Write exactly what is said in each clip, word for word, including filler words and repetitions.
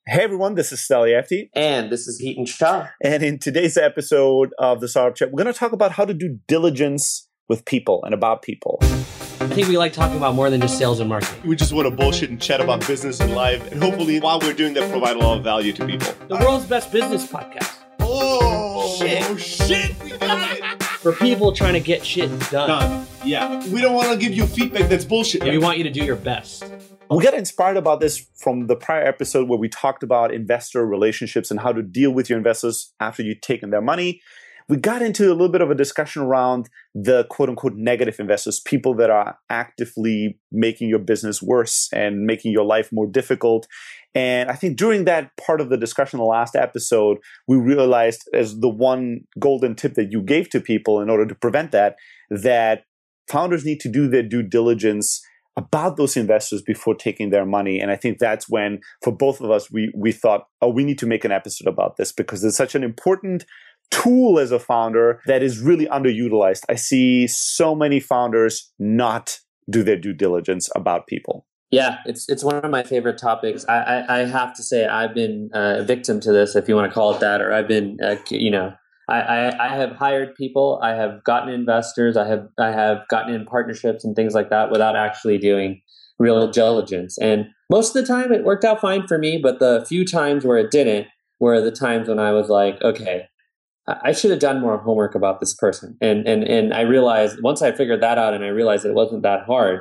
Hey everyone, this is Steliefti. And this is Heaton Shah. And in today's episode of the Startup Chat, we're going to talk about how to do diligence with people and about people. I think we like talking about more than just sales and marketing. We just want to bullshit and chat about business and life. And hopefully, while we're doing that, provide a lot of value to people. The world's best business podcast. Oh, shit. Oh, shit. We got it. For people trying to get shit done. Done. Yeah. We don't want to give you feedback that's bullshit. Yeah, we want you to do your best. We got inspired about this from the prior episode where we talked about investor relationships and how to deal with your investors after you've taken their money. We got into a little bit of a discussion around the quote-unquote negative investors, people that are actively making your business worse and making your life more difficult. And I think during that part of the discussion, the last episode, we realized as the one golden tip that you gave to people in order to prevent that, that founders need to do their due diligence about those investors before taking their money. And I think that's when, for both of us, we we thought, oh, we need to make an episode about this because it's such an important tool as a founder that is really underutilized. I see so many founders not do their due diligence about people. Yeah, it's it's one of my favorite topics. I I, I have to say I've been uh, a victim to this, if you want to call it that, or I've been, uh, you know, I, I, I have hired people, I have gotten investors, I have I have gotten in partnerships and things like that without actually doing real diligence. And most of the time it worked out fine for me, but the few times where it didn't were the times when I was like, okay, I should have done more homework about this person. And and and I realized once I figured that out and I realized it wasn't that hard,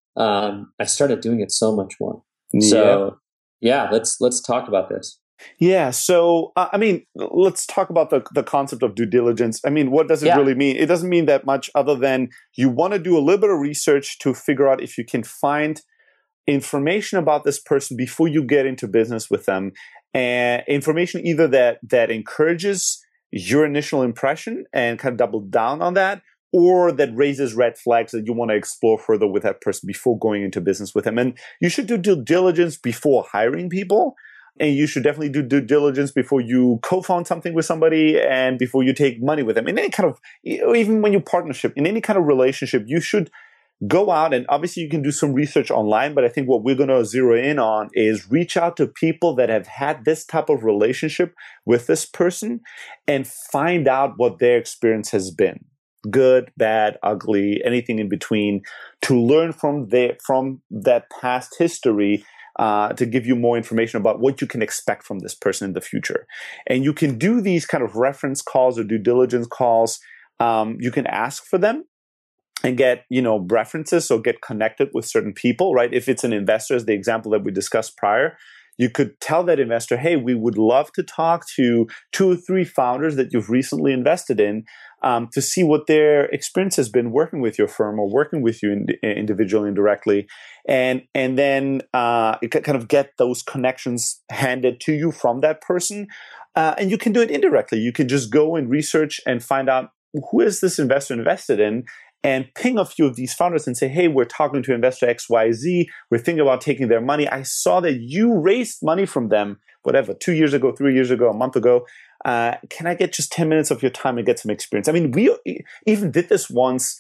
um, I started doing it so much more. Yeah. So yeah, let's let's talk about this. Yeah. So, uh, I mean, let's talk about the, the concept of due diligence. I mean, what does it yeah. really mean? It doesn't mean that much other than you want to do a little bit of research to figure out if you can find information about this person before you get into business with them. And information either that that encourages your initial impression and kind of double down on that, or that raises red flags that you want to explore further with that person before going into business with them. And you should do due diligence before hiring people. And you should definitely do due diligence before you co-found something with somebody and before you take money with them. In any kind of, even when you partnership, in any kind of relationship, you should go out and obviously you can do some research online, but I think what we're going to zero in on is reach out to people that have had this type of relationship with this person and find out what their experience has been. Good, bad, ugly, anything in between, to learn from their, from that past history. Uh, to give you more information about what you can expect from this person in the future. And you can do these kind of reference calls or due diligence calls. Um, you can ask for them and get, you know, references or get connected with certain people, right? If it's an investor, as the example that we discussed prior, you could tell that investor, hey, we would love to talk to two or three founders that you've recently invested in um, to see what their experience has been working with your firm or working with you in, individually and directly. And, and then uh, kind of get those connections handed to you from that person. Uh, and you can do it indirectly. You can just go and research and find out who is this investor invested in, and ping a few of these founders and say, hey, we're talking to investor X Y Z. We're thinking about taking their money. I saw that you raised money from them, whatever, two years ago, three years ago, a month ago. Uh, can I get just ten minutes of your time and get some experience? I mean, we even did this once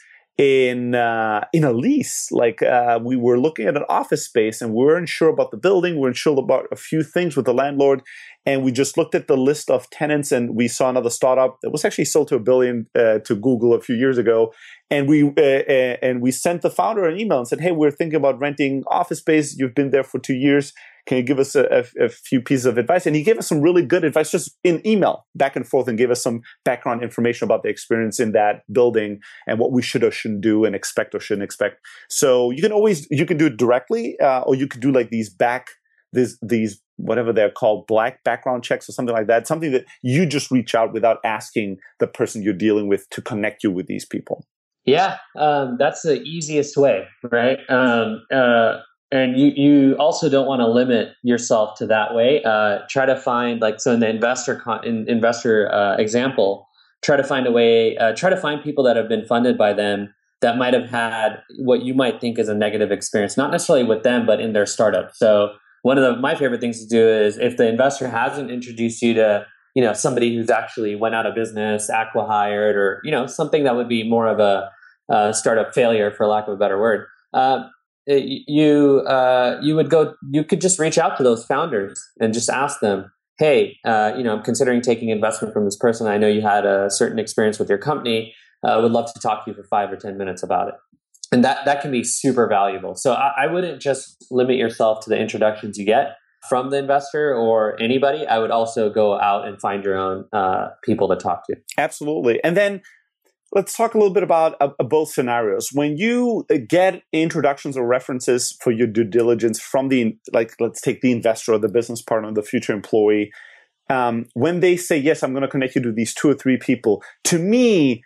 in uh, in a lease. Like uh, we were looking at an office space and we weren't sure about the building. We weren't sure about a few things with the landlord. And we just looked at the list of tenants and we saw another startup that was actually sold to a billion uh, to Google a few years ago. And we uh, uh, and we sent the founder an email and said, hey, we're thinking about renting office space. You've been there for two years. Can you give us a, a, a few pieces of advice? And he gave us some really good advice just in email, back and forth, and gave us some background information about the experience in that building and what we should or shouldn't do and expect or shouldn't expect. So you can always, you can do it directly, uh, or you could do like these back, these, these, whatever they're called, black background checks or something like that. Something that you just reach out without asking the person you're dealing with to connect you with these people. Yeah, um, that's the easiest way, right? Um, uh, And you, you also don't want to limit yourself to that way. Uh, try to find, like, so in the investor con- in, investor uh, example, try to find a way, uh, try to find people that have been funded by them that might have had what you might think is a negative experience, not necessarily with them, but in their startup. So one of the, my favorite things to do is if the investor hasn't introduced you to, you know, somebody who's actually went out of business, acqui-hired, or, you know, something that would be more of a uh, startup failure, for lack of a better word. Uh, you uh, you would go. You could just reach out to those founders and just ask them, "Hey, uh, you know, I'm considering taking investment from this person. I know you had a certain experience with your company. I uh, would love to talk to you for five or ten minutes about it." And that that can be super valuable. So I, I wouldn't just limit yourself to the introductions you get from the investor or anybody. I would also go out and find your own uh, people to talk to. Absolutely. And then let's talk a little bit about uh, both scenarios. When you get introductions or references for your due diligence from the, like, let's take the investor or the business partner, the future employee, um, when they say, yes, I'm going to connect you to these two or three people, to me,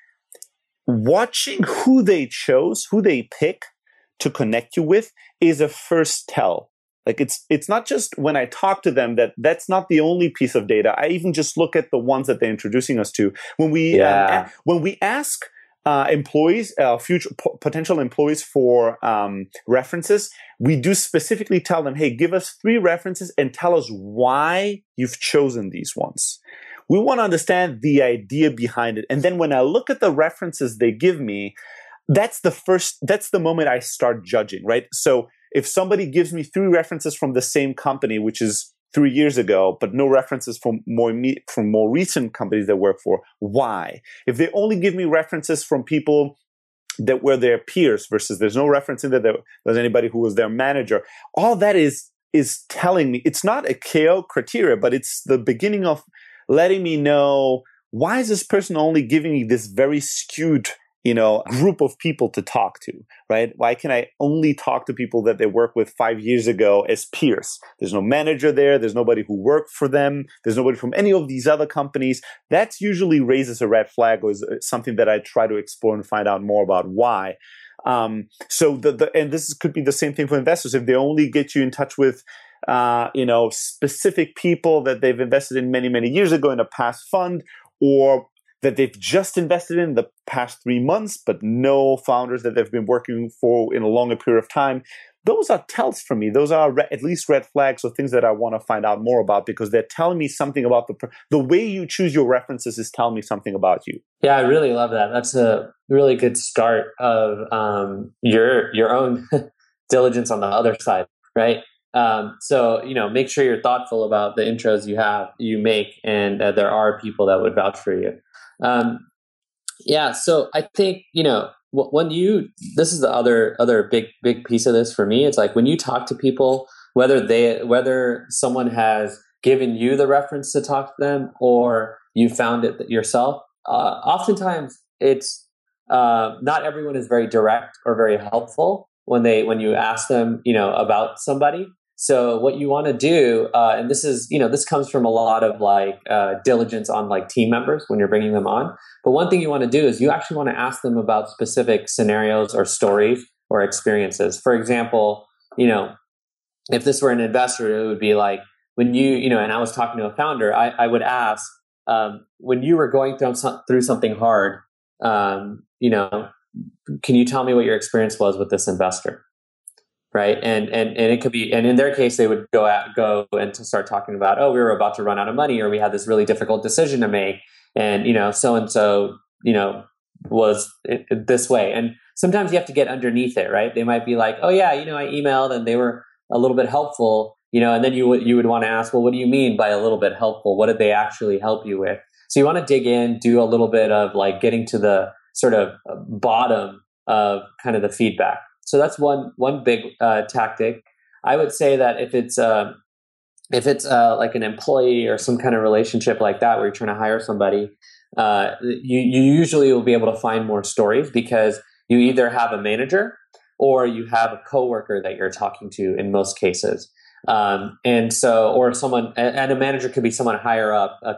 watching who they chose, who they pick to connect you with is a first tell. Like it's it's not just when I talk to them that that's not the only piece of data. I even just look at the ones that they're introducing us to. When we yeah. um, a- when we ask uh, employees, uh, future p- potential employees for um, references, we do specifically tell them, "Hey, give us three references and tell us why you've chosen these ones." We want to understand the idea behind it, and then when I look at the references they give me, that's the first. That's the moment I start judging, right? So if somebody gives me three references from the same company, which is three years ago, but no references from more me- from more recent companies they work for, why? If they only give me references from people that were their peers versus there's no reference in there that there's anybody who was their manager, all that is is telling me it's not a K O criteria, but it's the beginning of letting me know, why is this person only giving me this very skewed, you know, group of people to talk to, right? Why can I only talk to people that they worked with five years ago as peers? There's no manager there. There's nobody who worked for them. There's nobody from any of these other companies. That usually raises a red flag or is something that I try to explore and find out more about why. Um, so the, the and this could be the same thing for investors. If they only get you in touch with uh, you know, specific people that they've invested in many, many years ago in a past fund, or that they've just invested in the past three months, but no founders that they've been working for in a longer period of time. Those are tells for me. Those are re- at least red flags or things that I want to find out more about because they're telling me something about the the way you choose your references is telling me something about you. Yeah, I really love that. That's a really good start of um, your your own diligence on the other side, right? Um, so, you know, make sure you're thoughtful about the intros you have, you make, and uh, there are people that would vouch for you. Um, yeah. So I think, you know, when you, this is the other, other big, big piece of this for me. It's like when you talk to people, whether they, whether someone has given you the reference to talk to them or you found it yourself, uh, oftentimes it's, uh, not everyone is very direct or very helpful when they, when you ask them, you know, about somebody. So what you want to do, uh, and this is, you know, this comes from a lot of like uh, diligence on like team members when you're bringing them on. But one thing you want to do is you actually want to ask them about specific scenarios or stories or experiences. For example, you know, if this were an investor, it would be like when you, you know, and I was talking to a founder, I, I would ask um, when you were going through some, through something hard, um, you know, can you tell me what your experience was with this investor? Right. And, and, and it could be, and in their case, they would go out, go and to start talking about, oh, we were about to run out of money, or we had this really difficult decision to make. And, you know, so-and-so, you know, was it, it, this way. And sometimes you have to get underneath it, right? They might be like, oh yeah, you know, I emailed and they were a little bit helpful, you know, and then you would, you would want to ask, well, what do you mean by a little bit helpful? What did they actually help you with? So you want to dig in, do a little bit of like getting to the sort of bottom of kind of the feedback. So that's one one big uh, tactic. I would say that if it's uh, if it's uh, like an employee or some kind of relationship like that where you're trying to hire somebody, uh, you you usually will be able to find more stories because you either have a manager or you have a coworker that you're talking to in most cases. Um, and so, or someone, and a manager could be someone higher up, a